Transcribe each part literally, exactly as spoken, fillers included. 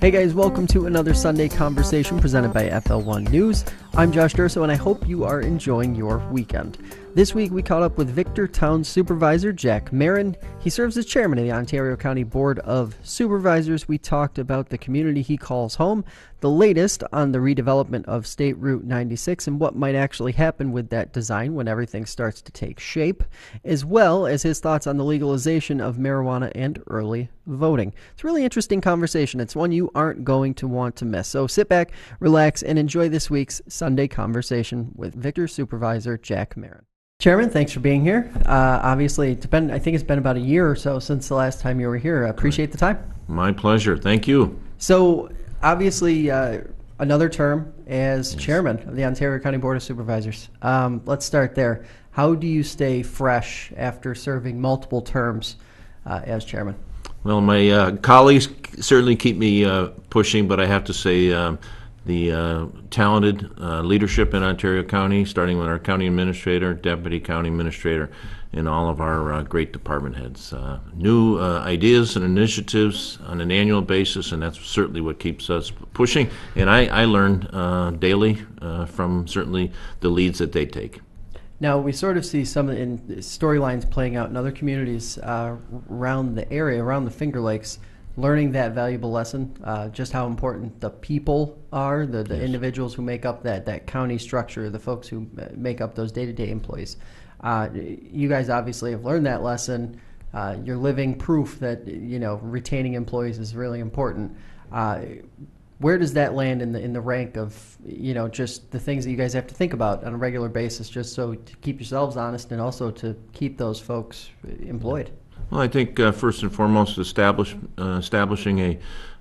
Hey guys, welcome to another Sunday Conversation presented by F L one News. I'm Josh Durso and I hope you are enjoying your weekend. This week we caught up with Victortown Supervisor Jack Marin. He serves as chairman of the Ontario County Board of Supervisors. We talked about the community he calls home, the latest on the redevelopment of State Route ninety-six and what might actually happen with that design when everything starts to take shape, as well as his thoughts on the legalization of marijuana and early voting. It's a really interesting conversation. It's one you aren't going to want to miss. So sit back, relax, and enjoy this week's Sunday Conversation with Victor Supervisor Jack Marin. Chairman, thanks for being here. Uh, obviously, it's been, I think it's been about a year or so since the last time you were here. I appreciate the time. My pleasure. Thank you. So, obviously, uh, another term as yes. chairman of the Ontario County Board of Supervisors. Um, let's start there. How do you stay fresh after serving multiple terms uh, as chairman? Well, my uh, colleagues certainly keep me uh, pushing, but I have to say um, the uh, talented uh, leadership in Ontario County, starting with our county administrator, deputy county administrator, and all of our uh, great department heads. Uh, new uh, ideas and initiatives on an annual basis, and that's certainly what keeps us pushing. And I, I learn uh, daily uh, from certainly the leads that they take. Now, we sort of see some in storylines playing out in other communities uh, around the area, around the Finger Lakes, learning that valuable lesson, uh, just how important the people are, the, the yes. individuals who make up that, that county structure, the folks who make up those day-to-day employees. Uh, you guys obviously have learned that lesson. Uh, you're living proof that, you know, retaining employees is really important. Uh, where does that land in the in the rank of, you know, just the things that you guys have to think about on a regular basis, just so to keep yourselves honest and also to keep those folks employed? Well, I think uh, first and foremost, establish, uh, establishing a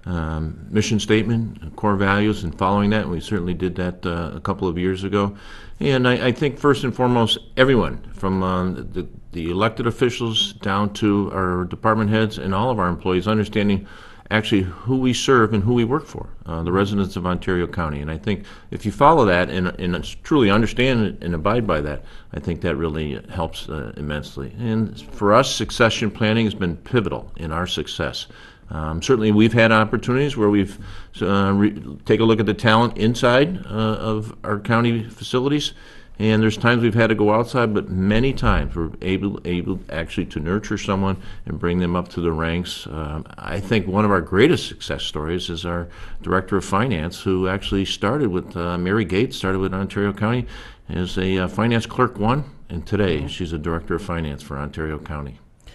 um, mission statement, core values, and following that. And we certainly did that uh, a couple of years ago. And I, I think first and foremost, everyone, from uh, the, the elected officials down to our department heads and all of our employees, understanding actually who we serve and who we work for, uh, the residents of Ontario County. And I think if you follow that and, and truly understand and abide by that, I think that really helps uh, immensely. And for us, succession planning has been pivotal in our success. Um, certainly we've had opportunities where we've uh, re- take a look at the talent inside uh, of our county facilities, and there's times we've had to go outside, but many times we're able able actually to nurture someone and bring them up to the ranks. Um, I think one of our greatest success stories is our Director of Finance, who actually started with, uh, Mary Gates, started with Ontario County as a uh, finance clerk one, and today she's a Director of Finance for Ontario County.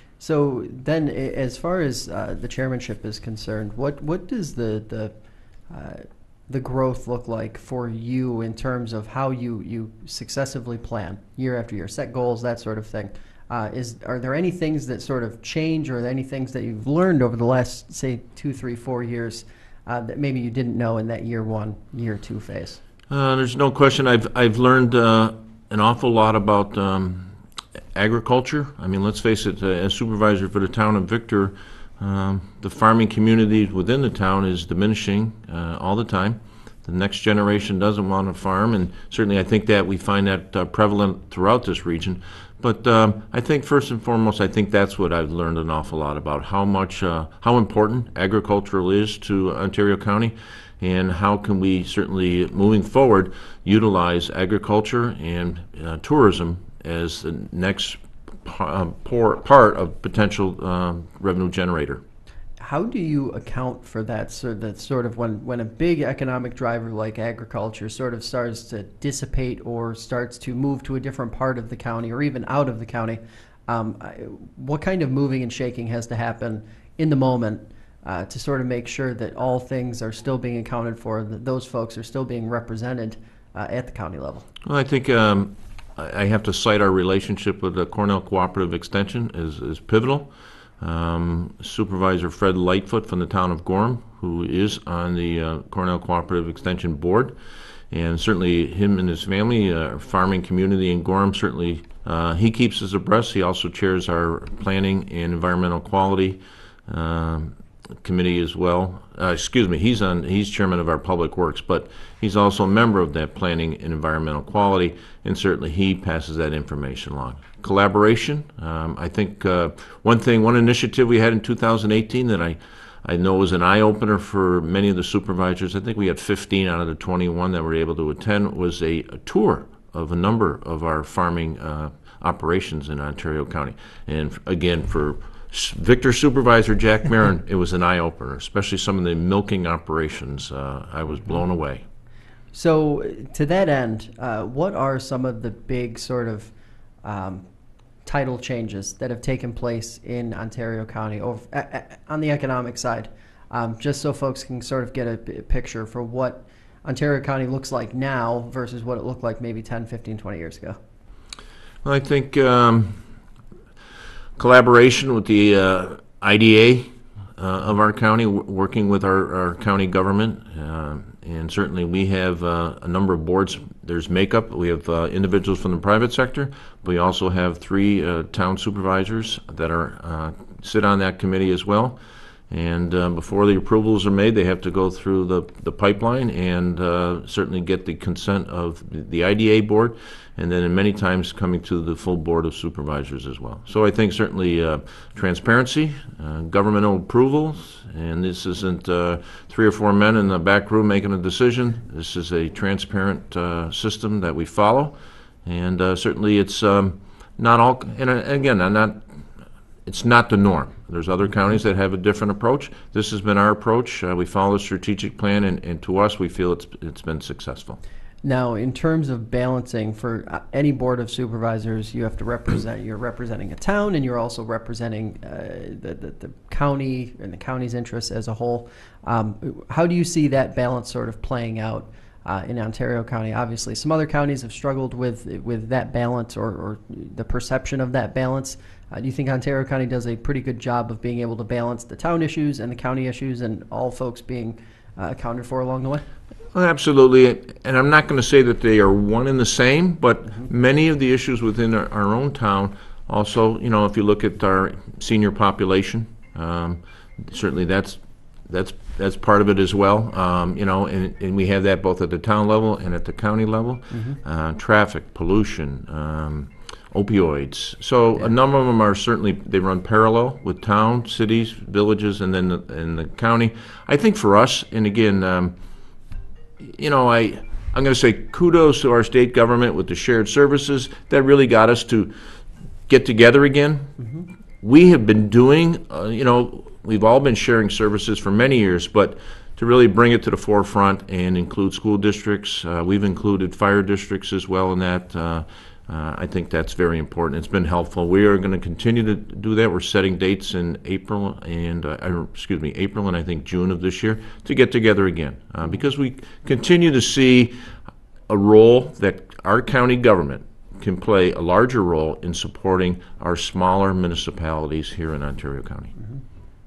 So then, as far as uh, the chairmanship is concerned, what, what does the, the uh, the growth look like for you in terms of how you, you successively plan year after year, set goals, that sort of thing? Uh, is are there any things that sort of change, or are there any things that you've learned over the last, say, two, three, four years uh, that maybe you didn't know in that year one, year two phase? Uh, there's no question. I've I've learned uh, an awful lot about um, agriculture. I mean, let's face it. Uh, as supervisor for the town of Victor, Um, the farming community within the town is diminishing uh, all the time. The next generation doesn't want to farm, and certainly I think that we find that uh, prevalent throughout this region. But um, I think first and foremost, I think that's what I've learned an awful lot about, how much, uh, how important agriculture is to Ontario County, and how can we certainly, moving forward, utilize agriculture and uh, tourism as the next Uh, poor part of potential um, revenue generator. How do you account for that? So that sort of when, when a big economic driver like agriculture sort of starts to dissipate or starts to move to a different part of the county or even out of the county, um, what kind of moving and shaking has to happen in the moment uh, to sort of make sure that all things are still being accounted for, that those folks are still being represented uh, at the county level? Well, I think um, I have to cite our relationship with the Cornell Cooperative Extension as, as pivotal. Um, Supervisor Fred Lightfoot from the town of Gorham, who is on the uh, Cornell Cooperative Extension Board, and certainly him and his family, uh, farming community in Gorham, certainly uh, he keeps us abreast. He also chairs our Planning and Environmental Quality um, Committee as well. Uh, excuse me, he's on. He's chairman of our Public Works, but he's also a member of that Planning and Environmental Quality, and certainly he passes that information along. Collaboration. Um, I think uh, one thing, one initiative we had in two thousand eighteen that I I know it was an eye-opener for many of the supervisors. I think we had fifteen out of the twenty-one that were able to attend. Was a, a tour of a number of our farming uh, operations in Ontario County. And again, for Victor Supervisor Jack Marin, it was an eye-opener, especially some of the milking operations. Uh, I was blown away. So to that end, uh, what are some of the big sort of um, title changes that have taken place in Ontario County over, uh, on the economic side, um, just so folks can sort of get a, a picture for what Ontario County looks like now versus what it looked like maybe ten, fifteen, twenty years ago? Well, I think um, collaboration with the uh, I D A uh, of our county, w- working with our, our county government, uh, and certainly we have uh, a number of boards. There's makeup. We have uh, individuals from the private sector, but we also have three uh, town supervisors that are uh, sit on that committee as well. And uh, before the approvals are made, they have to go through the, the pipeline and uh, certainly get the consent of the I D A board, and then many times coming to the full board of supervisors as well. So I think certainly uh, transparency, uh, governmental approvals, and this isn't uh, three or four men in the back room making a decision. This is a transparent uh, system that we follow, and uh, certainly it's um, not all, and uh, again, I'm not, it's not the norm. There's other counties that have a different approach. This has been our approach. Uh, we follow the strategic plan, and, and to us, we feel it's it's been successful. Now, in terms of balancing for any board of supervisors, you have to represent, you're representing a town, and you're also representing uh, the, the, the county and the county's interests as a whole. Um, how do you see that balance sort of playing out uh, in Ontario County? Obviously, some other counties have struggled with with that balance, or, or the perception of that balance. Uh, do you think Ontario County does a pretty good job of being able to balance the town issues and the county issues, and all folks being uh, accounted for along the way? Well, absolutely, and I'm not going to say that they are one and the same, but mm-hmm. many of the issues within our, our own town also, you know, if you look at our senior population, um, certainly that's that's that's part of it as well, um, you know, and, and we have that both at the town level and at the county level. Mm-hmm. uh, traffic, pollution, um, opioids. So yeah. A number of them are certainly, they run parallel with town, cities, villages, and then the, and the county. I think for us, and again, um, you know, I, I'm going to say kudos to our state government with the shared services. That really got us to get together again. Mm-hmm. We have been doing, uh, you know, we've all been sharing services for many years, but to really bring it to the forefront and include school districts, uh, we've included fire districts as well in that. Uh, uh, I think that's very important. It's been helpful. We are going to continue to do that. We're setting dates in April and, uh, excuse me, April and I think June of this year to get together again uh, because we continue to see a role that our county government can play a larger role in supporting our smaller municipalities here in Ontario County. Mm-hmm.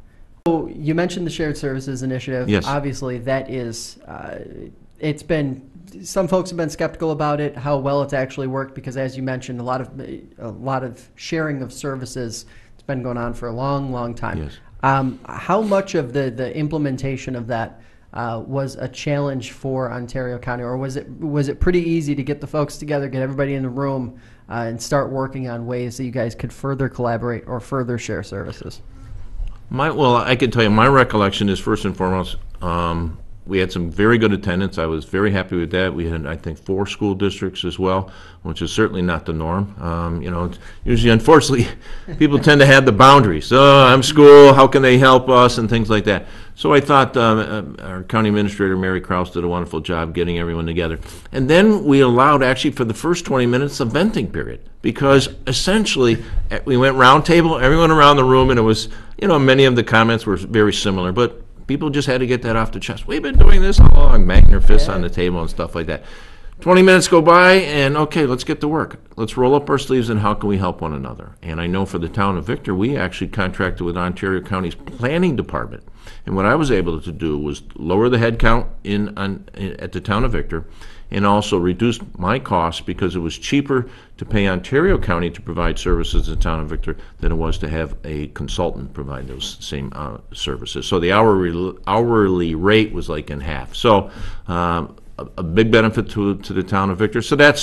So you mentioned the Shared Services Initiative. Yes. Obviously, that is, uh, it's been, some folks have been skeptical about it, how well it's actually worked, because as you mentioned, a lot of a lot of sharing of services, it's been going on for a long, long time. Yes. Um, how much of the, the implementation of that uh, was a challenge for Ontario County, or was it was it pretty easy to get the folks together, get everybody in the room, uh, and start working on ways that you guys could further collaborate or further share services? My well, I can tell you, my recollection is first and foremost, um, we had some very good attendance. I was very happy with that. We had, I think, four school districts as well, which is certainly not the norm. Um, you know, it's usually, unfortunately, people tend to have the boundaries. Oh, I'm school, how can they help us, and things like that. So I thought um, uh, our county administrator, Mary Krause, did a wonderful job getting everyone together. And then we allowed, actually, for the first twenty minutes, a venting period, because essentially we went round table, everyone around the room, and it was, you know, many of the comments were very similar, but people just had to get that off the chest. We've been doing this all along, banging their fists yeah. on the table and stuff like that. twenty minutes go by, and okay, let's get to work. Let's roll up our sleeves, and how can we help one another? And I know for the town of Victor, we actually contracted with Ontario County's planning department. And what I was able to do was lower the head count in, on, in at the town of Victor, and also reduce my costs because it was cheaper to pay Ontario County to provide services in the town of Victor than it was to have a consultant provide those same uh, services. So the hourly, hourly rate was like in half. So um, a, a big benefit to, to the town of Victor. So that's,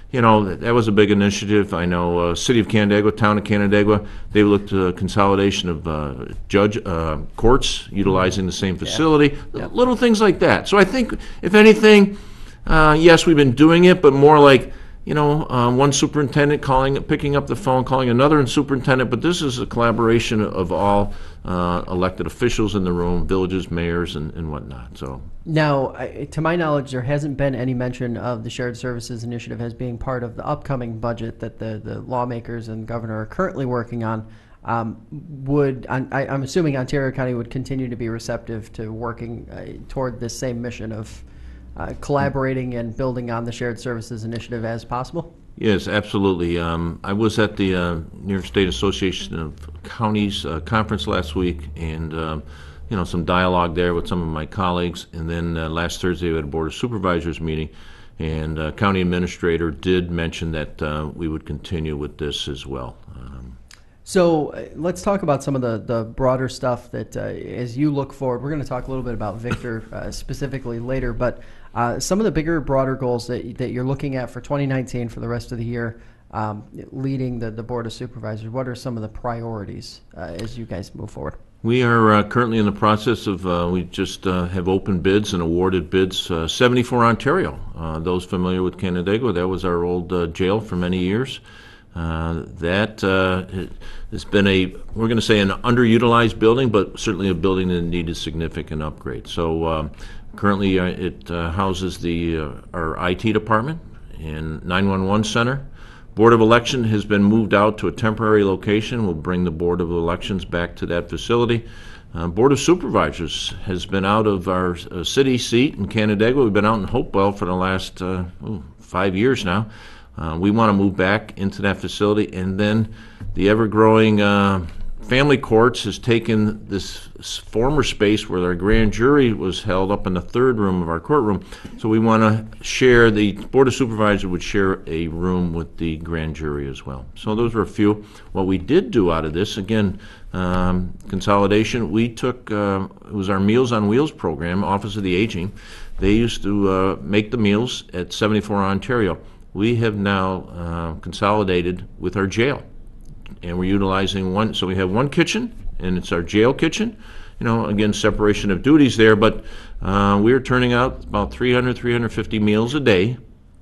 you know, that, that was a big initiative. I know uh, City of Canandaigua, Town of Canandaigua, they looked at a consolidation of uh, judge uh, courts utilizing the same facility, Yep. little things like that. So I think, if anything, uh, yes, we've been doing it, but more like, you know, uh, one superintendent calling, picking up the phone, calling another superintendent, but this is a collaboration of all uh, elected officials in the room, villages, mayors, and, and whatnot. So Now, I- to my knowledge, there hasn't been any mention of the Shared Services Initiative as being part of the upcoming budget that the, the lawmakers and governor are currently working on. Um, would I, I'm assuming Ontario County would continue to be receptive to working uh, toward this same mission of uh, collaborating and building on the Shared Services Initiative as possible? Yes, absolutely. Um, I was at the uh, New York State Association of Counties uh, conference last week, and um, you know, some dialogue there with some of my colleagues. And then uh, last Thursday we had a Board of Supervisors meeting, and uh, County Administrator did mention that uh, we would continue with this as well. Um, So uh, let's talk about some of the, the broader stuff that uh, as you look forward, we're going to talk a little bit about Victor uh, specifically later, but uh, some of the bigger, broader goals that, that you're looking at for twenty nineteen for the rest of the year, um, leading the, the Board of Supervisors, what are some of the priorities uh, as you guys move forward? We are uh, currently in the process of, uh, we just uh, have opened bids and awarded bids, uh, seventy-four Ontario. Uh, those familiar with Canandaigua, that was our old uh, jail for many years. Uh, that uh, has been a, we're going to say an underutilized building, but certainly a building that needed significant upgrade. So um, currently uh, it uh, houses the uh, our I T department and nine one one center. Board of Election has been moved out to a temporary location. We'll bring the Board of Elections back to that facility. Uh, Board of Supervisors has been out of our uh, city seat in Canandaigua. We've been out in Hopewell for the last uh, ooh, five years now. Uh, we want to move back into that facility, and then the ever-growing uh, family courts has taken this former space where our grand jury was held up in the third room of our courtroom. So we want to share, the Board of Supervisors would share a room with the grand jury as well. So those were a few. What we did do out of this, again, um, consolidation, we took, uh, it was our Meals on Wheels program, Office of the Aging. They used to uh, make the meals at seventy-four Ontario. We have now uh, consolidated with our jail, and we're utilizing one, so we have one kitchen, and it's our jail kitchen. You know, again, separation of duties there, but uh, we're turning out about three hundred, three hundred fifty meals a day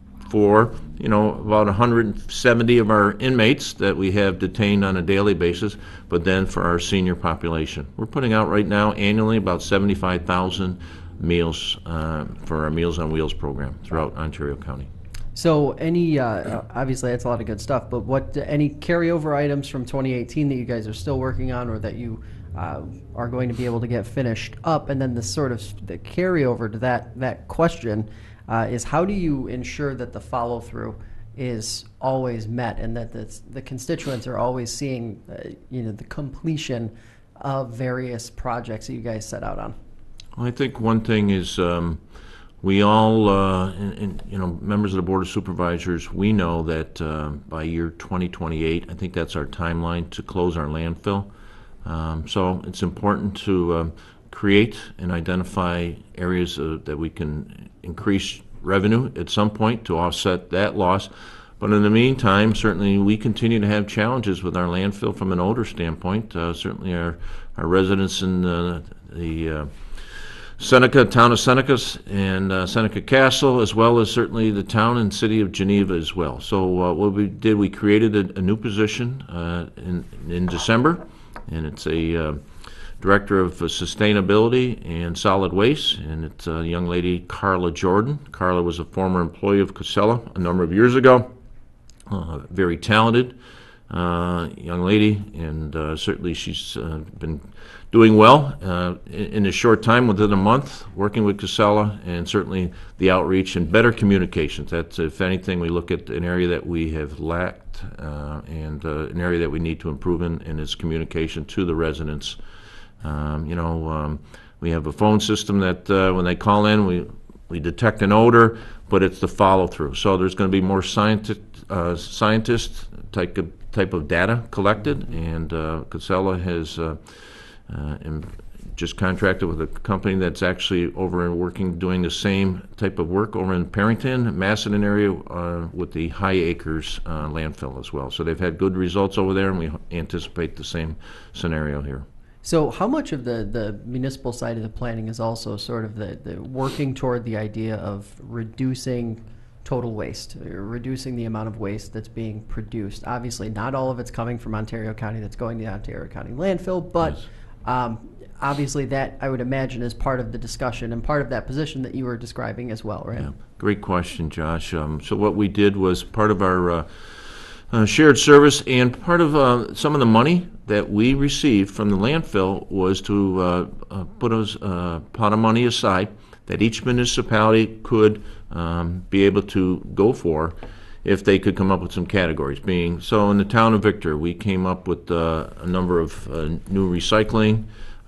for, you know, about one hundred seventy of our inmates that we have detained on a daily basis, but then for our senior population. We're putting out right now annually about seventy-five thousand meals uh, for our Meals on Wheels program throughout Ontario County. So any, uh, obviously that's a lot of good stuff, but what, any carryover items from twenty eighteen that you guys are still working on or that you uh, are going to be able to get finished up? And then the sort of the carryover to that, that question uh, is how do you ensure that the follow through is always met and that the, the constituents are always seeing, uh, you know, the completion of various projects that you guys set out on? Well, I think one thing is, um, we all, uh, and, and, you know, members of the Board of Supervisors, we know that uh, by year twenty twenty-eight, I think that's our timeline to close our landfill. Um, so it's important to um, create and identify areas uh, that we can increase revenue at some point to offset that loss. But in the meantime, certainly we continue to have challenges with our landfill from an odor standpoint. Uh, certainly our, our residents in uh, the uh, Seneca, town of Seneca, and uh, Seneca Castle, as well as certainly the town and city of Geneva as well. So uh, what we did, we created a, a new position uh, in, in December, and it's a uh, Director of uh, Sustainability and Solid Waste, and it's a young lady, Carla Jordan. Carla was a former employee of Casella a number of years ago, uh, very talented uh, young lady, and uh, certainly she's uh, been doing well uh, in, in a short time, within a month, working with Casella, and certainly the outreach and better communications. That's, if anything, we look at an area that we have lacked uh, and uh, an area that we need to improve in, and is communication to the residents. Um, you know, um, we have a phone system that uh, when they call in, we we detect an odor, but it's the follow-through. So there's going to be more scientist, uh, scientist type of, type of data collected, and uh, Casella has uh, uh, in, just contracted with a company that's actually over and working, doing the same type of work over in Perrington, Macedon area, uh, with the High Acres uh, landfill as well. So they've had good results over there, and we anticipate the same scenario here. So how much of the, the municipal side of the planning is also sort of the, the working toward the idea of reducing total waste, or reducing the amount of waste that's being produced? Obviously, not all of it's coming from Ontario County that's going to the Ontario County landfill, but Yes. um, obviously that, I would imagine, is part of the discussion and part of that position that you were describing as well, right? Yeah, great question, Josh. Um, so what we did was part of our uh, uh, shared service, and part of uh, some of the money that we received from the landfill was to uh, uh, put a uh, pot of money aside that each municipality could um, be able to go for if they could come up with some categories. Being so, in the town of Victor, we came up with uh, a number of uh, new recycling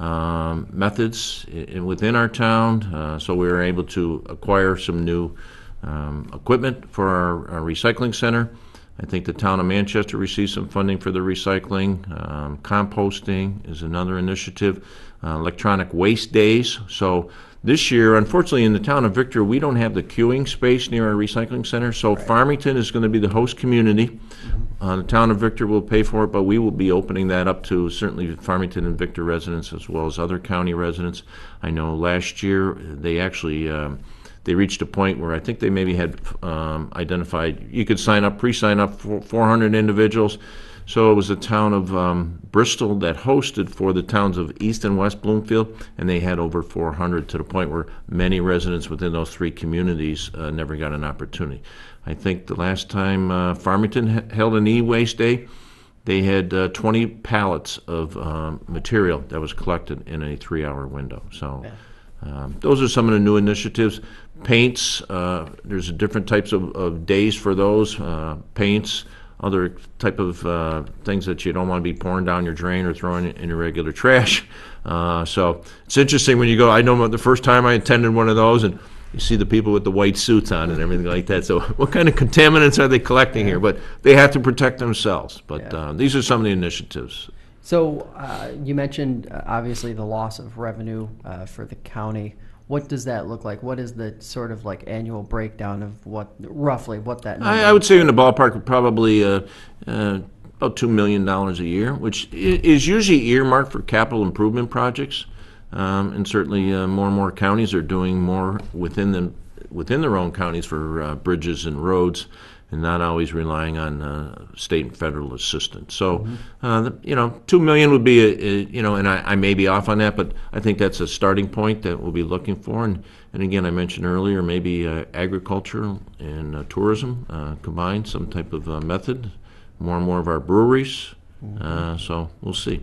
um, methods i- within our town. Uh, so we were able to acquire some new um, equipment for our, our recycling center. I think the town of Manchester received some funding for the recycling. Um, composting is another initiative. Uh, electronic waste days. So this year, unfortunately, in the town of Victor, we don't have the queuing space near our recycling center. So Farmington is going to be the host community. Uh, the town of Victor will pay for it, but we will be opening that up to certainly Farmington and Victor residents as well as other county residents. I know last year they actually um, they reached a point where I think they maybe had um, identified you could sign up, pre-sign up for four hundred individuals. So it was the town of um, Bristol that hosted for the towns of East and West Bloomfield, and they had over four hundred, to the point where many residents within those three communities uh, never got an opportunity. I think the last time uh, Farmington ha- held an e-waste day, they had uh, twenty pallets of um, material that was collected in a three-hour window. So um, those are some of the new initiatives. Paints, uh, there's different types of, of days for those. Uh, paints, other type of uh, things that you don't want to be pouring down your drain or throwing in your regular trash. Uh, so it's interesting when you go. I know the first time I attended one of those, and you see the people with the white suits on and everything like that. So what kind of contaminants are they collecting here? But they have to protect themselves. But Yeah. uh, these are some of the initiatives. So uh, you mentioned uh, obviously the loss of revenue uh, for the county. What does that look like? What is the sort of like annual breakdown of what, roughly, what that number I, I would say in the ballpark of probably uh, uh, about two million dollars a year, which i- is usually earmarked for capital improvement projects. Um, and certainly uh, more and more counties are doing more within the, within their own counties for uh, bridges and roads, and not always relying on uh, state and federal assistance. So, uh, the, you know, two million would be, a, a, you know, and I, I may be off on that, but I think that's a starting point that we'll be looking for. And, and again, I mentioned earlier, maybe uh, agriculture and uh, tourism uh, combined, some type of uh, method. More and more of our breweries. Uh, so we'll see.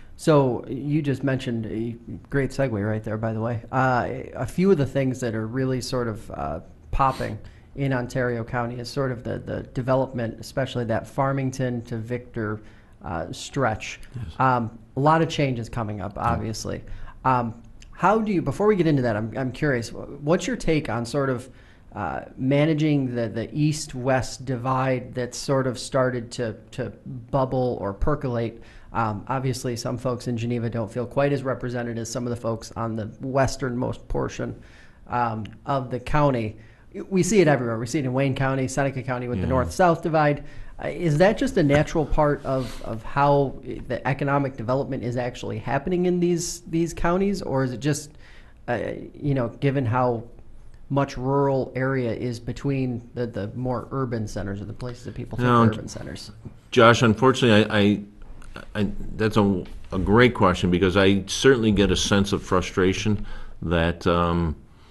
So you just mentioned a great segue right there, by the way. Uh, a few of the things that are really sort of uh, popping in Ontario County is sort of the, the development, especially that Farmington to Victor uh, stretch. Um, a lot of changes coming up, obviously. Um, how do you, before we get into that, I'm, I'm curious, what's your take on sort of uh, managing the, the east-west divide that's sort of started to, to bubble or percolate? Um, obviously, some folks in Geneva don't feel quite as represented as some of the folks on the westernmost portion um, of the county. We see it everywhere. We see it in Wayne County, Seneca County with the Yeah. north-south divide. Uh, is that just a natural part of, of how the economic development is actually happening in these these counties, or is it just, uh, you know, given how much rural area is between the, the more urban centers or the places that people think No, are urban centers? Josh, unfortunately, I, I, I that's a, a great question, because I certainly get a sense of frustration that, um,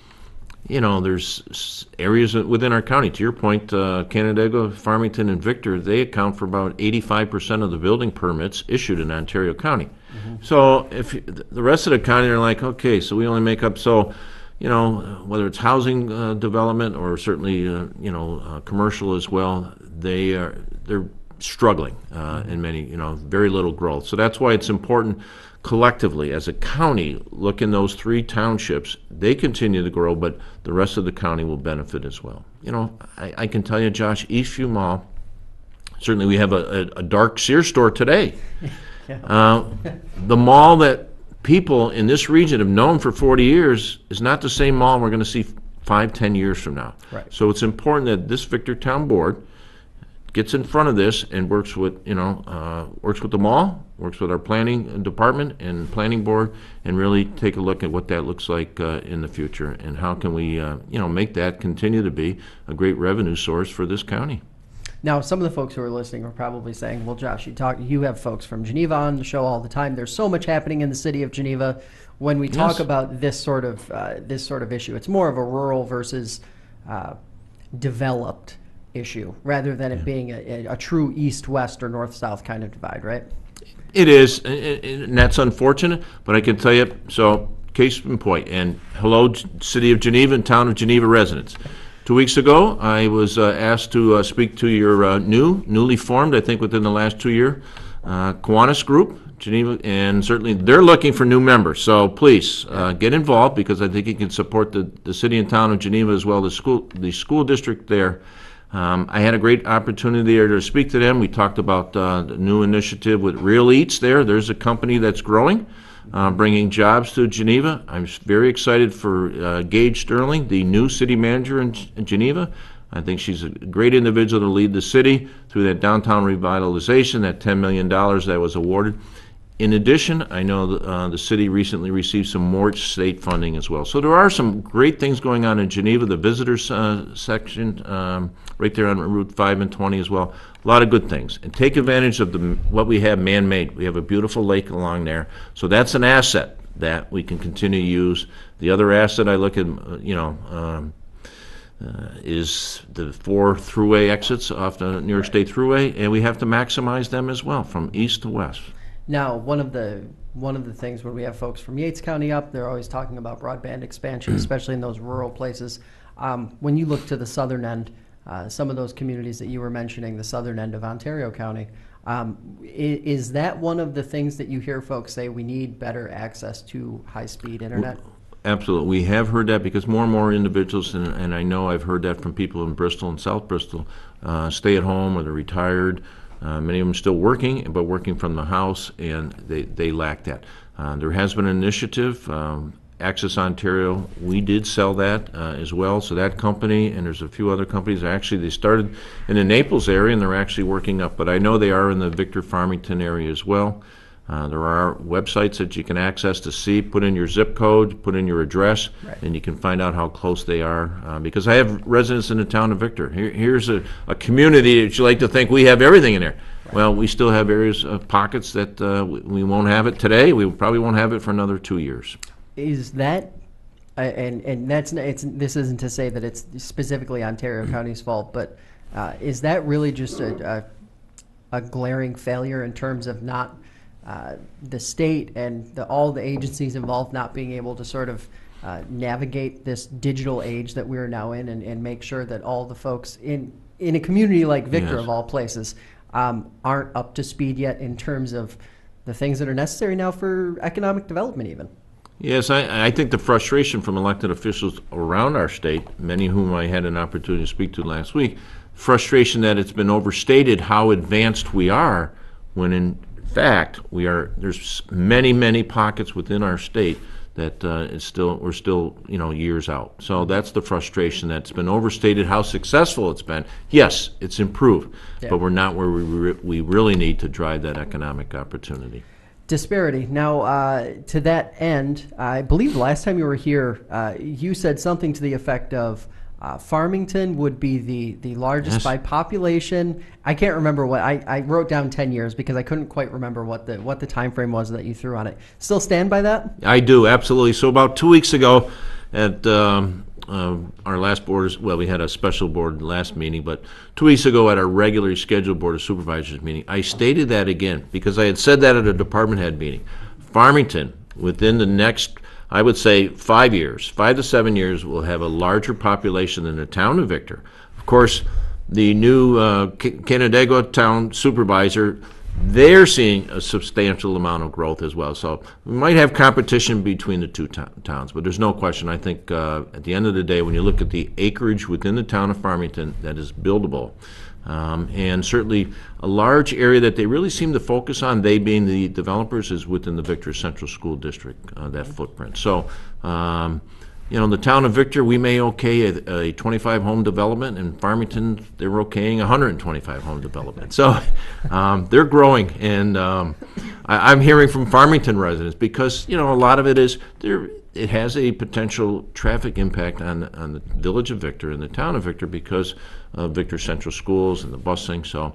you know, there's s- areas within our county. To your point, uh, Canandaigua, Farmington, and Victor, they account for about eighty-five percent of the building permits issued in Ontario County. So if you- the rest of the county are like, okay, so we only make up, so, you know, whether it's housing uh, development or certainly, uh, you know, uh, commercial as well, they are, they're struggling uh, in many, you know, very little growth. So that's why it's important collectively as a county, look in those three townships, they continue to grow, but the rest of the county will benefit as well. You know, I, I can tell you, Josh, Eastview Mall, certainly we have a, a, a dark Sears store today. Yeah. Uh, the mall that people in this region have known for forty years is not the same mall we're going to see five, ten years from now. Right. So it's important that this Victortown board gets in front of this and works with, you know, uh, works with the mall, works with our planning department and planning board, and really take a look at what that looks like uh, in the future, and how can we, uh, you know, make that continue to be a great revenue source for this county. Now, some of the folks who are listening are probably saying, well, Josh, you talk, you have folks from Geneva on the show all the time. There's so much happening in the city of Geneva. When we talk Yes. about this sort of uh, this sort of issue, it's more of a rural versus uh, developed issue, rather than it being a, a true east-west or north-south kind of divide, right? It is, and- and and that's unfortunate, but I can tell you, so, case in point, and hello, G- City of Geneva and Town of Geneva residents. Two weeks ago, I was uh, asked to uh, speak to your uh, new, newly formed, I think within the last two year, uh, Kiwanis Group, Geneva, and certainly they're looking for new members. So please uh, get involved, because I think you can support the, the city and town of Geneva as well as school, the school district there. Um, I had a great opportunity there to speak to them. We talked about uh, the new initiative with Real Eats there. There's a company that's growing, uh, bringing jobs to Geneva. I'm s- very excited for uh, Gage Sterling, the new city manager in, G- in Geneva. I think she's a great individual to lead the city through that downtown revitalization, that ten million dollars that was awarded. In addition, I know the, uh, the city recently received some more state funding as well. So there are some great things going on in Geneva, the visitors uh, section, um, right there on Route five and twenty as well. A lot of good things. And take advantage of the what we have man-made. We have a beautiful lake along there. So that's an asset that we can continue to use. The other asset I look at, uh, you know, um, uh, is the four thruway exits off the New York State Thruway, and we have to maximize them as well from east to west. Now, one of the one of the things when we have folks from Yates County up, they're always talking about broadband expansion, especially in those rural places. Um, when you look to the southern end, uh, some of those communities that you were mentioning, the southern end of Ontario County, um, is, is that one of the things that you hear folks say, we need better access to high-speed internet? Absolutely. We have heard that, because more and more individuals, and, and I know I've heard that from people in Bristol and South Bristol, uh, stay at home or they're retired. Uh, many of them still working, but working from the house, and they, they lack that. Uh, there has been an initiative, um, Access Ontario. We did sell that uh, as well. So that company, and there's a few other companies. Actually, they started in the Naples area, and they're actually working up. But I know they are in the Victor Farmington area as well. Uh, there are websites that you can access to see. Put in your zip code, put in your address, Right. and you can find out how close they are. Uh, because I have residents in the town of Victor. Here, here's a, a community that you like to think we have everything in there. Right. Well, we still have areas of pockets that uh, we, we won't have it today. We probably won't have it for another two years. Is that, uh, and and that's n- it's this isn't to say that it's specifically Ontario County's fault, but uh, is that really just a, a a glaring failure in terms of not uh, the state and the, all the agencies involved not being able to sort of uh, navigate this digital age that we're now in, and, and make sure that all the folks in in a community like Victor, Yes. of all places, um, aren't up to speed yet in terms of the things that are necessary now for economic development even? Yes, I, I think the frustration from elected officials around our state, many of whom I had an opportunity to speak to last week, frustration that it's been overstated how advanced we are, when in fact we are. There's many, many pockets within our state that uh, it's still we're still you know years out. So that's the frustration, that's been overstated how successful it's been. Yes, it's improved, Yeah. but we're not where we re- we really need to drive that economic opportunity. Disparity. Now, uh, to that end, I believe last time you were here, uh, you said something to the effect of uh, Farmington would be the, the largest Yes. by population. I can't remember what I, I wrote down ten years because I couldn't quite remember what the what the time frame was that you threw on it. Still stand by that? I do, absolutely. So about two weeks ago at um, uh, our last board, is- well, we had a special board last meeting, but two weeks ago at our regularly scheduled Board of Supervisors meeting, I stated that again because I had said that at a department head meeting. Farmington, within the next, I would say, five years, five to seven years, will have a larger population than the town of Victor. Of course, the new uh, Ca- Canandaigua town supervisor, they're seeing a substantial amount of growth as well. So we might have competition between the two to- towns, but there's no question. I think uh, at the end of the day, when you look at the acreage within the town of Farmington that is buildable, Um, and certainly a large area that they really seem to focus on, they being the developers, is within the Victor Central School District, uh, that footprint. So, um, you know, the town of Victor, we may okay a, a twenty-five home development, and Farmington, they're okaying one hundred twenty-five home development. So um, they're growing, and um, I, I'm hearing from Farmington residents, because, you know, a lot of it is there. It has a potential traffic impact on on the village of Victor and the town of Victor because of Victor Central Schools and the busing. So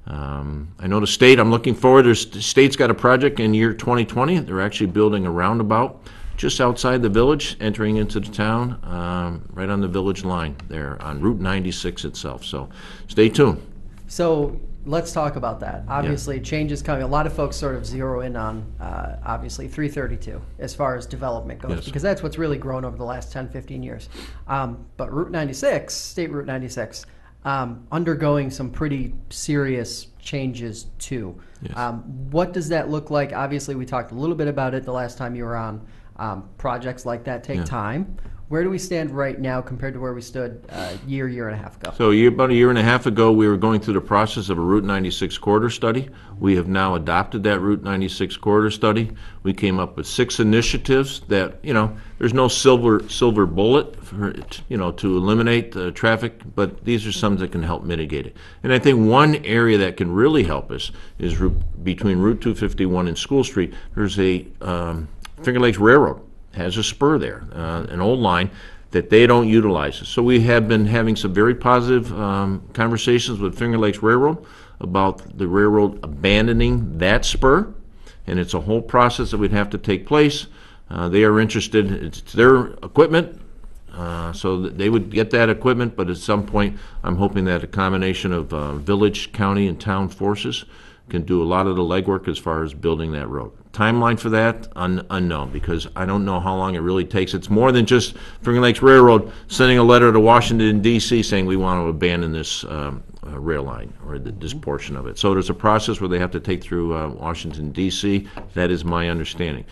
um, I know the state, I'm looking forward, there's, the state's got a project in year twenty twenty. They're actually building a roundabout just outside the village, entering into the town, um, right on the village line there on Route ninety-six itself. So stay tuned. So let's talk about that. Obviously, yeah. Change is coming. A lot of folks sort of zero in on, uh, obviously, three thirty-two as far as development goes, yes. because that's what's really grown over the last ten, fifteen years. Um, but Route ninety-six, State Route ninety-six, um, undergoing some pretty serious changes too. Yes. Um, what does that look like? Obviously, we talked a little bit about it the last time you were on. Um, projects like that take yeah. time. Where do we stand right now compared to where we stood a year, year and a half ago? So a year, about a year and a half ago, we were going through the process of a Route ninety-six corridor study. We have now adopted that Route ninety-six corridor study. We came up with six initiatives that, you know, there's no silver silver bullet for it, you know, to eliminate the traffic, but these are some that can help mitigate it. And I think one area that can really help us is route, between Route two fifty-one and School Street. There's a um, Finger Lakes Railroad has a spur there, uh, an old line that they don't utilize. So we have been having some very positive um, conversations with Finger Lakes Railroad about the railroad abandoning that spur, and it's a whole process that would have to take place. Uh, they are interested, it's their equipment, uh, so that they would get that equipment, but at some point I'm hoping that a combination of uh, village, county, and town forces can do a lot of the legwork as far as building that road. Timeline for that, un- unknown, because I don't know how long it really takes. It's more than just Finger Lakes Railroad sending a letter to Washington, D C saying we want to abandon this um, uh, rail line or the, this portion of it. So there's a process where they have to take through uh, Washington, D C That is my understanding.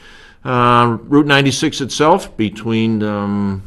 Uh, Route ninety-six itself, between um,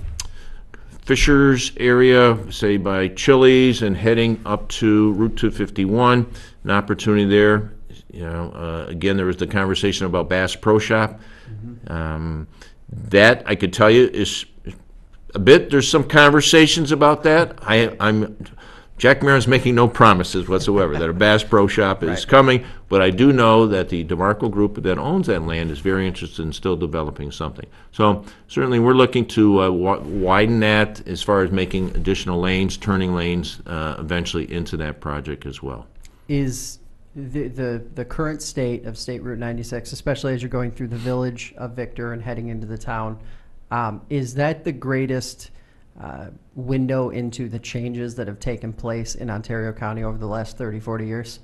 Fishers area, say by Chili's, and heading up to Route two fifty-one, an opportunity there. You know, uh, again, there was the conversation about Bass Pro Shop. Mm-hmm. Um, that, I could tell you, is a bit, there's some conversations about that. I, I'm, Jack Maron's making no promises whatsoever that a Bass Pro Shop is right. coming, but I do know that the DeMarco Group that owns that land is very interested in still developing something. So certainly we're looking to uh, w- widen that as far as making additional lanes, turning lanes, uh, eventually into that project as well. Is The, the the current state of State Route ninety-six, especially as you're going through the village of Victor and heading into the town, um, is that the greatest uh, window into the changes that have taken place in Ontario County over the last thirty, forty years?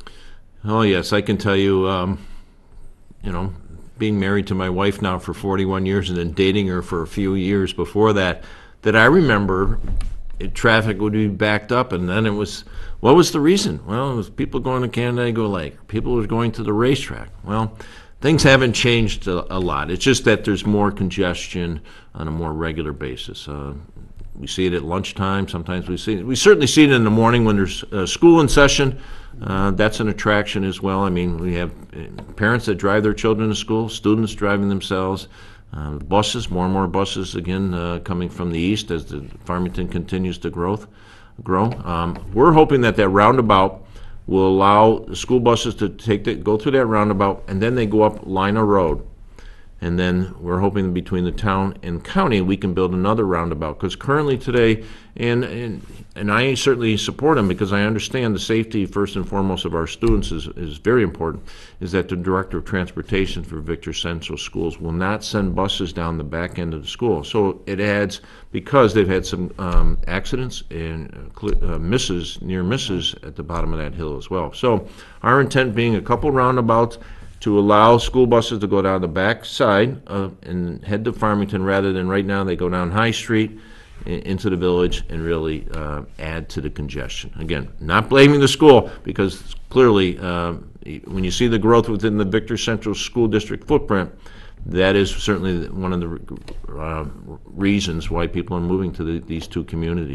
Oh, yes. I can tell you, um, you know, being married to my wife now for forty-one years and then dating her for a few years before that, that I remember it, traffic would be backed up, and then it was, what was the reason? Well, it was people going to Canandaigua Lake. People were going to the racetrack. Well, things haven't changed a, a lot. It's just that there's more congestion on a more regular basis. Uh, we see it at lunchtime. Sometimes we see it. We certainly see it in the morning when there's uh, school in session. Uh, that's an attraction as well. I mean, we have parents that drive their children to school, students driving themselves. Uh, buses, more and more buses, again, uh, coming from the east as the Farmington continues to growth, grow. Um, we're hoping that that roundabout will allow the school buses to take the, go through that roundabout, and then they go up Lina Road. And then we're hoping between the town and county we can build another roundabout. Because currently today, and, and and I certainly support them because I understand the safety first and foremost of our students is, is very important, is that the Director of Transportation for Victor Central Schools will not send buses down the back end of the school. So it adds, because they've had some um, accidents and uh, misses, near misses at the bottom of that hill as well. So our intent being a couple roundabouts to allow school buses to go down the back side uh, and head to Farmington rather than right now they go down High Street i- into the village and really uh, add to the congestion. Again, not blaming the school because clearly uh, when you see the growth within the Victor Central School District footprint, that is certainly one of the uh, reasons why people are moving to the, these two communities.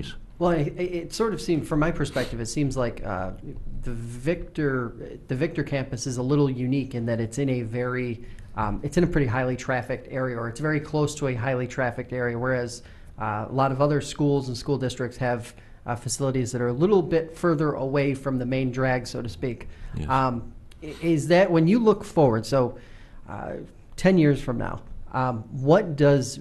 Well, it, it sort of seems, from my perspective, it seems like uh, the Victor the Victor campus is a little unique in that it's in a very um, it's in a pretty highly trafficked area, or it's very close to a highly trafficked area, whereas uh, a lot of other schools and school districts have uh, facilities that are a little bit further away from the main drag, so to speak. Yes. Um, is that when you look forward, so uh, ten years from now, um, what does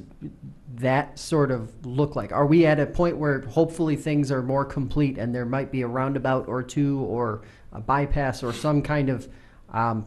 that sort of look like? Are we at a point where hopefully things are more complete and there might be a roundabout or two or a bypass or some kind of um,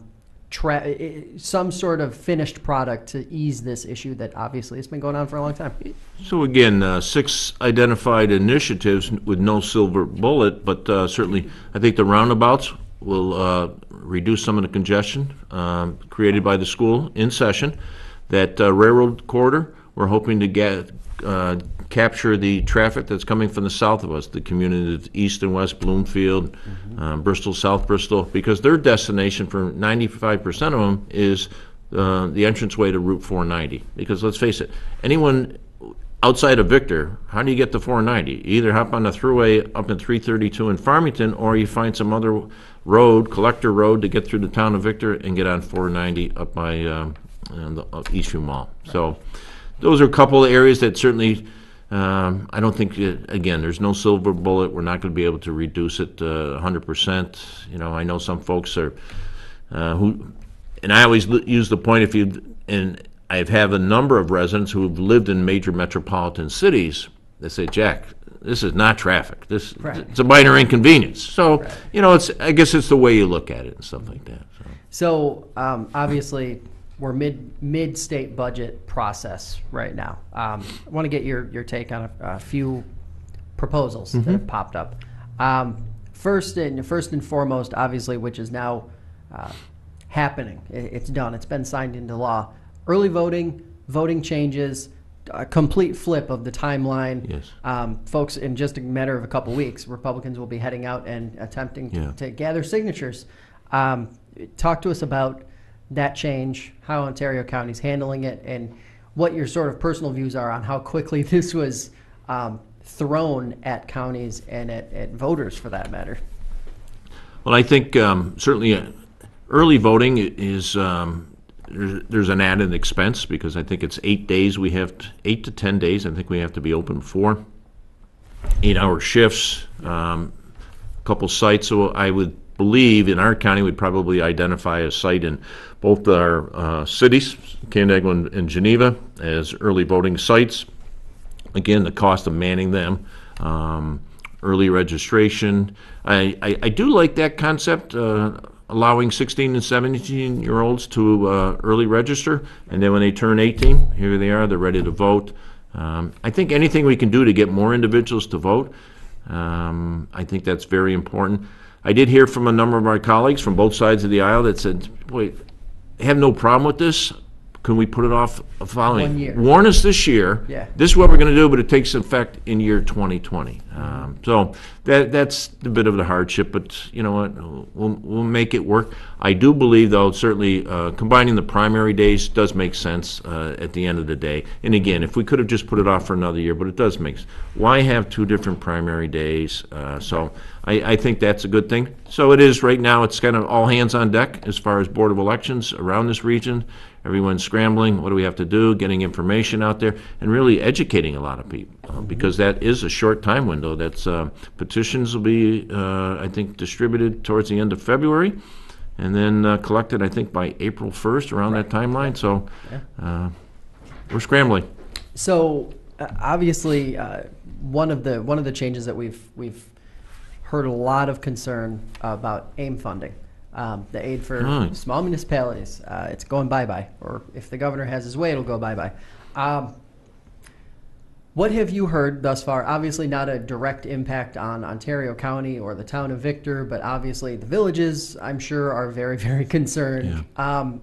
tra- some sort of finished product to ease this issue that obviously has been going on for a long time? So again, uh, six identified initiatives with no silver bullet, but uh, certainly I think the roundabouts will uh, reduce some of the congestion um, created by the school in session. That uh, railroad corridor, we're hoping to get uh, capture the traffic that's coming from the south of us, the communities east and west, Bloomfield, mm-hmm. uh, Bristol, South Bristol, because their destination for ninety-five percent of them is uh, the entranceway to Route four ninety. Because let's face it, anyone outside of Victor, how do you get to four ninety? You either hop on the thruway up in three thirty-two in Farmington, or you find some other road, collector road, to get through the town of Victor and get on four ninety up by uh, the uh, Eastview Mall. Right. So those are a couple of areas that certainly, um, I don't think, uh, again, there's no silver bullet. We're not going to be able to reduce it uh, one hundred percent. You know, I know some folks are, uh, who, and I always l- use the point, if you, and I've had a number of residents who have lived in major metropolitan cities that say, Jack, this is not traffic. This right. It's a minor inconvenience. So, right. you know, it's, I guess it's the way you look at it and stuff like that. So, so um, obviously, we're mid mid state budget process right now. Um, I want to get your your take on a, a few proposals mm-hmm. that have popped up. Um, first and first and foremost, obviously, which is now uh, happening. It, it's done. It's been signed into law. Early voting, voting changes, a complete flip of the timeline. Yes. Um, folks, in just a matter of a couple weeks, Republicans will be heading out and attempting yeah. to, to gather signatures. Um, talk to us about that change, how Ontario County's handling it, and what your sort of personal views are on how quickly this was um, thrown at counties and at, at voters, for that matter. Well, I think um, certainly uh, early voting is, um, there's, there's an added expense, because I think it's eight days we have, to, eight to ten days I think we have to be open for, eight-hour shifts, um, a couple sites, so I would believe in our county we'd probably identify a site in both our uh, cities, Canandaigua and, and Geneva, as early voting sites. Again, the cost of manning them, um, early registration. I, I, I do like that concept, uh, allowing sixteen and seventeen year olds to uh, early register, and then when they turn eighteen, here they are, they're ready to vote. Um, I think anything we can do to get more individuals to vote, um, I think that's very important. I did hear from a number of our colleagues from both sides of the aisle that said, boy, I have no problem with this. Can we put it off a following? One year. Warn us this year. Yeah. This is what we're going to do, but it takes effect in year twenty twenty. Um, so that that's a bit of the hardship, but you know what? We'll, we'll make it work. I do believe, though, certainly uh, combining the primary days does make sense uh, at the end of the day. And again, if we could have just put it off for another year, but it does make sense. Why have two different primary days? Uh, so I, I think that's a good thing. So it is right now, it's kind of all hands on deck as far as Board of Elections around this region. Everyone's scrambling. What do we have to do? Getting information out there and really educating a lot of people, uh, because that is a short time window. That's uh, petitions will be, uh, I think, distributed towards the end of February, and then uh, collected, I think, by April first, around right. that timeline. So uh, we're scrambling. So uh, obviously, uh, one of the one of the changes that we've we've heard a lot of concern about AIM funding. Um, the aid for oh. small municipalities, uh, it's going bye-bye. Or if the governor has his way, it'll go bye-bye. Um, what have you heard thus far? Obviously not a direct impact on Ontario County or the town of Victor, but obviously the villages, I'm sure, are very, very concerned. Yeah. Um,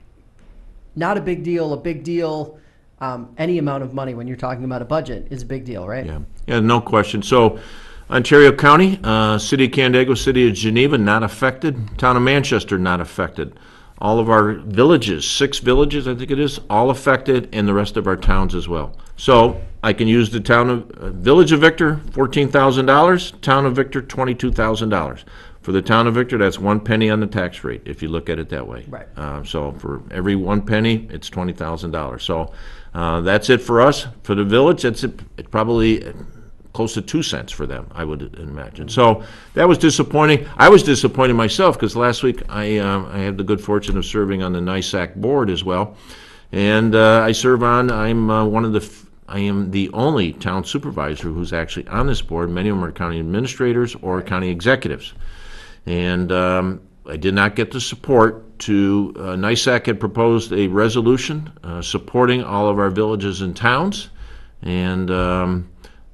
not a big deal, a big deal. Um, any amount of money when you're talking about a budget is a big deal, right? Yeah, yeah, no question. So Ontario County, uh, City of Canandaigua, City of Geneva, not affected. Town of Manchester, not affected. All of our villages, six villages, I think it is, all affected, and the rest of our towns as well. So I can use the town of, uh, Village of Victor, fourteen thousand dollars, Town of Victor, twenty-two thousand dollars. For the town of Victor, that's one penny on the tax rate, if you look at it that way. Right. Uh, so for every one penny, it's twenty thousand dollars. So uh, that's it for us. For the village, it's, it, it's probably close to two cents for them, I would imagine. So that was disappointing. I was disappointed myself because last week I, uh, I had the good fortune of serving on the NISAC board as well. And uh, I serve on, I'm uh, one of the, f- I am the only town supervisor who's actually on this board. Many of them are county administrators or county executives. And um, I did not get the support to, uh, NISAC had proposed a resolution uh, supporting all of our villages and towns. And um,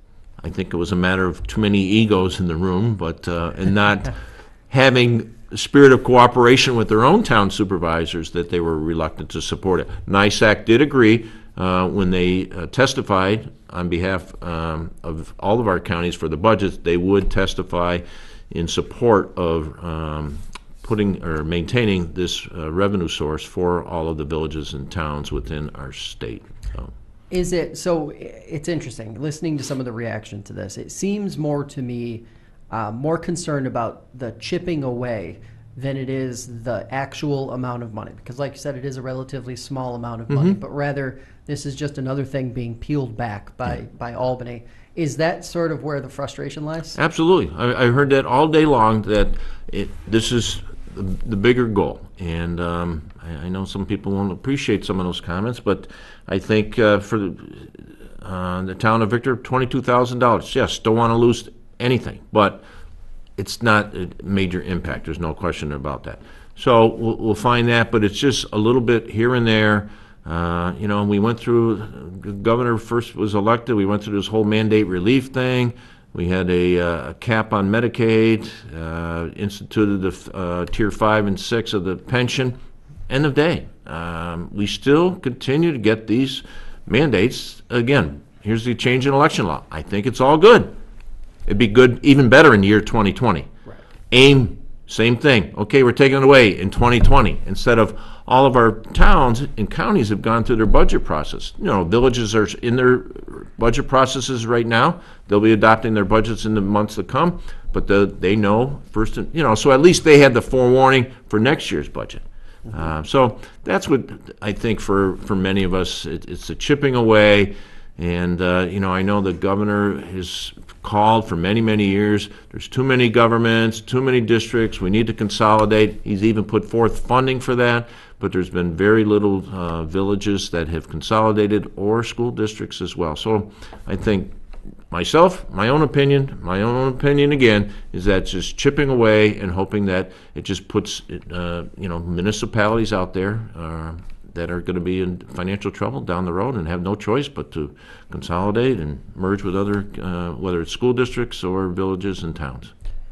I think it was a matter of too many egos in the room, but, uh, and not having the spirit of cooperation with their own town supervisors that they were reluctant to support it. NISAC did agree uh, when they uh, testified on behalf um, of all of our counties for the budgets, they would testify in support of um, putting or maintaining this uh, revenue source for all of the villages and towns within our state. So. Is it, so it's interesting, listening to some of the reaction to this, it seems more to me uh, more concerned about the chipping away than it is the actual amount of money. Because like you said, it is a relatively small amount of money, mm-hmm. but rather this is just another thing being peeled back by, yeah. by Albany. Is that sort of where the frustration lies? Absolutely. I, I heard that all day long, that it, this is the, the bigger goal. And um, I, I know some people won't appreciate some of those comments, but I think uh, for the, uh, the town of Victor, twenty-two thousand dollars. Yes, don't want to lose anything, but it's not a major impact. There's no question about that. So we'll, we'll find that, but it's just a little bit here and there. Uh, you know, we went through, the governor first was elected, we went through this whole mandate relief thing. We had a, uh, a cap on Medicaid, uh, instituted the uh, tier five and six of the pension. End of day. Um, we still continue to get these mandates. Again, here's the change in election law. I think it's all good. It'd be good, even better in the year twenty twenty. Right. AIM, same thing. Okay, we're taking it away in twenty twenty. Instead of all of our towns and counties have gone through their budget process. You know, villages are in their budget processes right now. They'll be adopting their budgets in the months to come, but the, they know first, you know, so at least they had the forewarning for next year's budget. Mm-hmm. Uh, so that's what I think for, for many of us, it, it's a chipping away. And, uh, you know, I know the governor has called for many, many years. There's too many governments, too many districts. We need to consolidate. He's even put forth funding for that. But there's been very little uh, villages that have consolidated, or school districts as well. So I think myself, my own opinion, my own opinion again, is that just chipping away and hoping that it just puts, uh, you know, municipalities out there uh, that are going to be in financial trouble down the road and have no choice but to consolidate and merge with other, uh, whether it's school districts or villages and towns.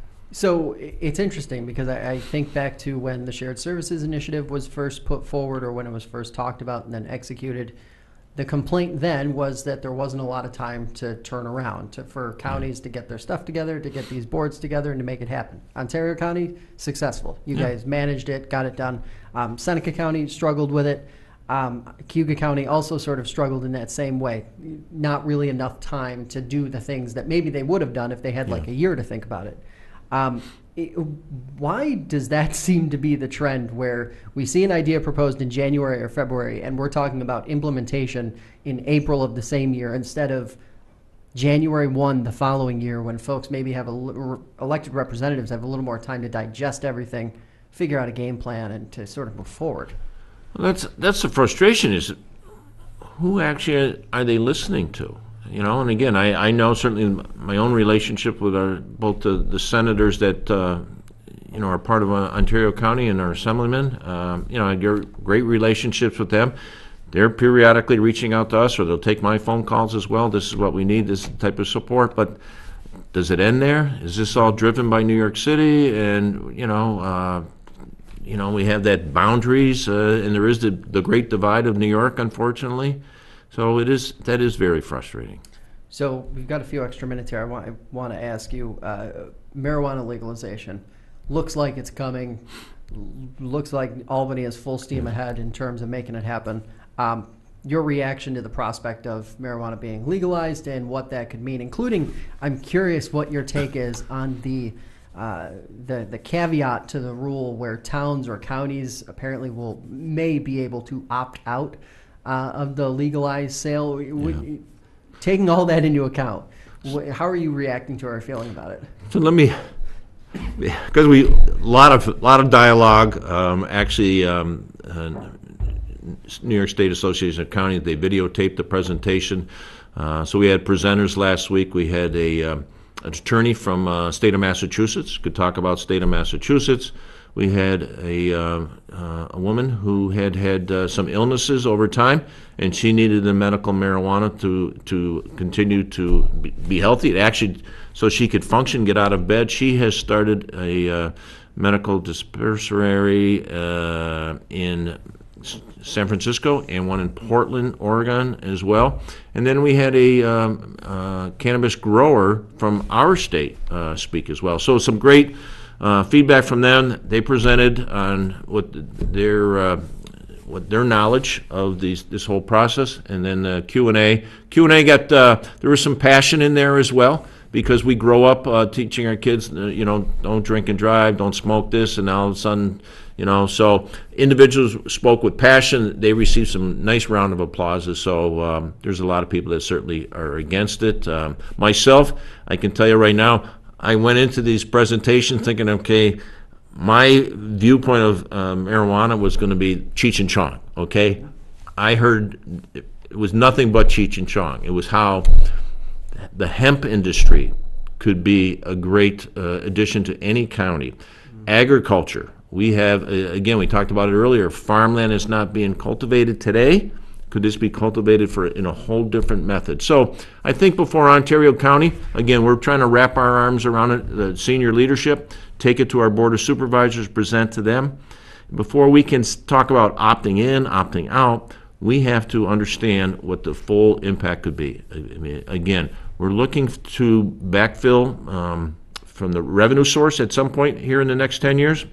So it's interesting because I, I think back to when the Shared Services Initiative was first put forward, or when it was first talked about and then executed. The complaint then was that there wasn't a lot of time to turn around, to, for counties to get their stuff together, to get these boards together and to make it happen. Ontario County, successful. You yeah. guys managed it, got it done. Um, Seneca County struggled with it. Um, Cayuga County also sort of struggled in that same way. Not really enough time to do the things that maybe they would have done if they had yeah. like a year to think about it. Um, it, why does that seem to be the trend where we see an idea proposed in January or February and we're talking about implementation in April of the same year instead of January first the following year, when folks maybe have a, elected representatives have a little more time to digest everything, figure out a game plan, and to sort of move forward? Well, that's that's the frustration, is who actually are they listening to? You know, and again, I, I know certainly my own relationship with our both the, the senators that uh, you know are part of uh, Ontario County and our assemblymen. Um, you know, I get great relationships with them. They're periodically reaching out to us, or they'll take my phone calls as well. This is what we need, this type of support. But does it end there? Is this all driven by New York City? And you know, uh, you know, we have that boundaries, uh, and there is the the great divide of New York, unfortunately. So it is, that is very frustrating. So we've got a few extra minutes here. I want, I want to ask you, uh, marijuana legalization looks like it's coming. Looks like Albany is full steam ahead in terms of making it happen. Um, your reaction to the prospect of marijuana being legalized and what that could mean, including, I'm curious what your take is on the uh, the the caveat to the rule where towns or counties apparently will may be able to opt out uh, of the legalized sale. Yeah. Taking all that into account, how are you reacting to or feeling about it? So let me, because we a lot of lot of dialogue. Um, actually, um, uh, New York State Association of Counties, they videotaped the presentation. Uh, so we had presenters last week. We had a um, an attorney from uh, state of Massachusetts could talk about state of Massachusetts. We had a, uh, uh, a woman who had had uh, some illnesses over time, and she needed the medical marijuana to to continue to be, be healthy. Actually, so she could function, get out of bed. She has started a uh, medical dispensary uh, in San Francisco and one in Portland, Oregon as well. And then we had a um, uh, cannabis grower from our state uh, speak as well. So some great Uh, feedback from them. They presented on what their uh, what their knowledge of these this whole process, and then the Q and A. Q and A got uh, there was some passion in there as well, because we grow up uh, teaching our kids, uh, you know, don't drink and drive, don't smoke this, and all of a sudden, you know, so individuals spoke with passion. They received some nice round of applauses. So um, there's a lot of people that certainly are against it. Um, myself, I can tell you right now, I went into these presentations thinking, okay, my viewpoint of uh, marijuana was going to be Cheech and Chong, okay? I heard it was nothing but Cheech and Chong. It was how the hemp industry could be a great uh, addition to any county. Mm-hmm. Agriculture, we have, uh, again, we talked about it earlier, farmland is not being cultivated today. Could this be cultivated for in a whole different method? So I think before Ontario County, again, we're trying to wrap our arms around it, the senior leadership, take it to our Board of Supervisors, present to them. Before we can talk about opting in, opting out, we have to understand what the full impact could be. I mean, again, we're looking to backfill um, from the revenue source at some point here in the next ten years.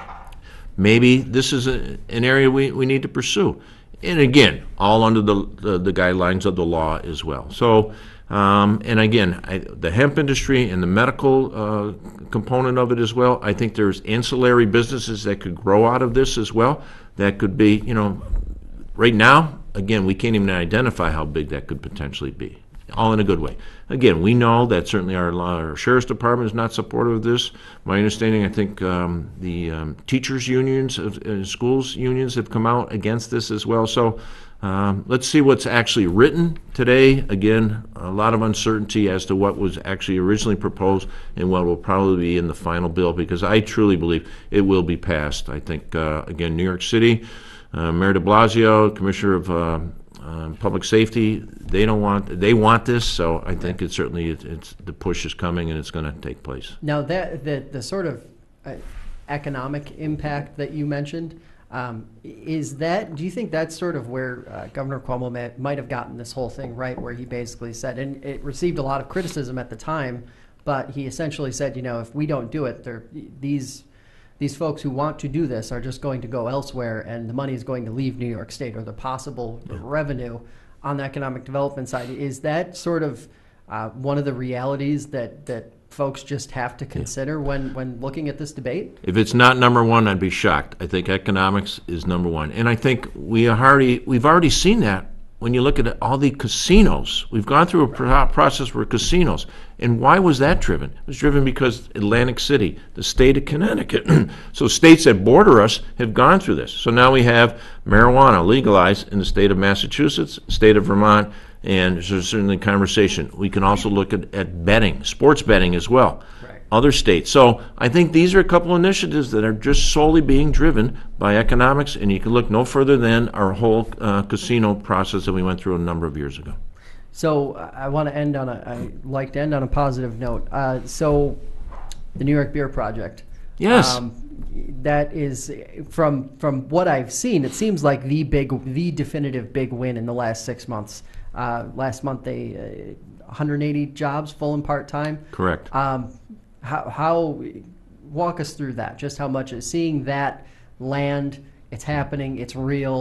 Maybe this is a, an area we, we need to pursue. And again, all under the, the, the guidelines of the law as well. So, um, and again, I, the hemp industry and the medical uh, component of it as well, I think there's ancillary businesses that could grow out of this as well. That could be, you know, right now, again, we can't even identify how big that could potentially be, all in a good way. Again, we know that certainly our, our Sheriff's Department is not supportive of this. My understanding, I think um, the um, teachers' unions, of, uh, schools' unions have come out against this as well. So um, let's see what's actually written today. Again, a lot of uncertainty as to what was actually originally proposed and what will probably be in the final bill, because I truly believe it will be passed. I think, uh, again, New York City, uh, Mayor de Blasio, Commissioner of uh, Um, public safety, they don't want they want this, so I think it's certainly it's, it's the push is coming and it's going to take place. Now that the the sort of uh, economic impact that you mentioned, um, is that, do you think that's sort of where uh, Governor Cuomo may, might have gotten this whole thing right, where he basically said, and it received a lot of criticism at the time, but he essentially said, you know, if we don't do it, there these these folks who want to do this are just going to go elsewhere, and the money is going to leave New York State, or the possible yeah. revenue on the economic development side. Is that sort of uh, one of the realities that, that folks just have to consider yeah. when, when looking at this debate? If it's not number one, I'd be shocked. I think economics is number one. And I think we already, we've already seen that when you look at all the casinos. We've gone through a pro- process for casinos. And why was that driven? It was driven because Atlantic City, the state of Connecticut, so states that border us have gone through this. So now we have marijuana legalized in the state of Massachusetts, state of Vermont, and there's certainly conversation. We can also look at, at betting, sports betting as well. Right. Other states. So I think these are a couple initiatives that are just solely being driven by economics, and you can look no further than our whole uh, casino process that we went through a number of years ago. So I want to end on a, I like to end on a positive note. Uh, so the New York Beer Project. Yes. Um, that is, from from what I've seen, it seems like the big, the definitive big win in the last six months. Uh, last month, they uh, one hundred eighty jobs, full and part time. Correct. Um, how, how walk us through that? Just how much is seeing that land? It's happening. It's real.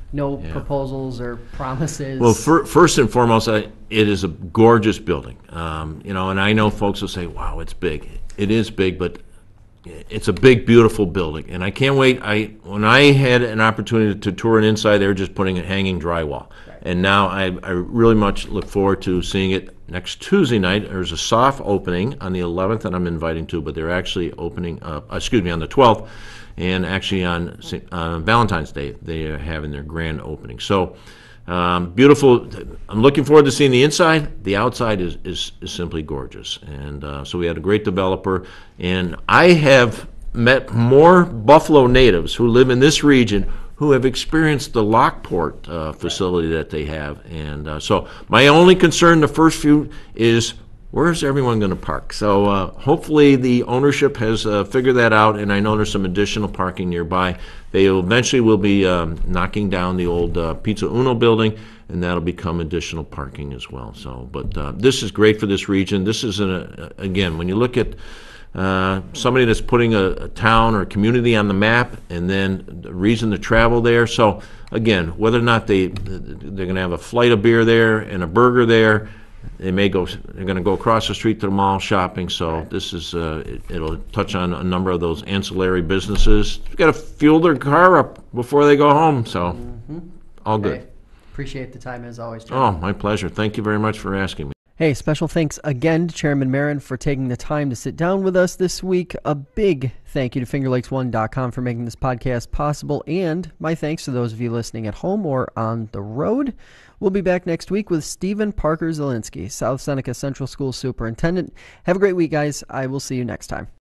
no Yeah. proposals or promises. Well, fir- first and foremost, I, it is a gorgeous building. Um, you know, and I know folks will say, "Wow, it's big." It is big, but it's a big, beautiful building, and I can't wait. I when I had an opportunity to tour it inside, they were just putting a hanging drywall, Right. and now I, I really much look forward to seeing it next Tuesday night. There's a soft opening on the eleventh that I'm inviting to, but they're actually opening up. Excuse me, on the twelfth, and actually on uh, Valentine's Day they are having their grand opening. So. Um, beautiful. I'm looking forward to seeing the inside. The outside is, is, is simply gorgeous. And uh, so we had a great developer. And I have met more Buffalo natives who live in this region who have experienced the Lockport uh, facility that they have. And uh, so my only concern the first few is where's everyone going to park? So uh, hopefully the ownership has uh, figured that out, and I know there's some additional parking nearby. They eventually will be um, knocking down the old uh, Pizza Uno building, and that'll become additional parking as well. So, but uh, this is great for this region. This is, an, uh, again, when you look at uh, somebody that's putting a, a town or a community on the map, and then the reason to travel there. So, again, whether or not they, they're going to have a flight of beer there and a burger there, they may go. They're going to go across the street to the mall shopping. So this is. Uh, it, it'll touch on a number of those ancillary businesses. They've got to fuel their car up before they go home. So Mm-hmm. all good. Hey, appreciate the time as always, John. Oh, my pleasure. Thank you very much for asking me. Hey, special thanks again to Chairman Marin for taking the time to sit down with us this week. A big thank you to Finger Lakes one dot com for making this podcast possible, and my thanks to those of you listening at home or on the road. We'll be back next week with Stephen Parker Zielinski, South Seneca Central School Superintendent. Have a great week, guys. I will see you next time.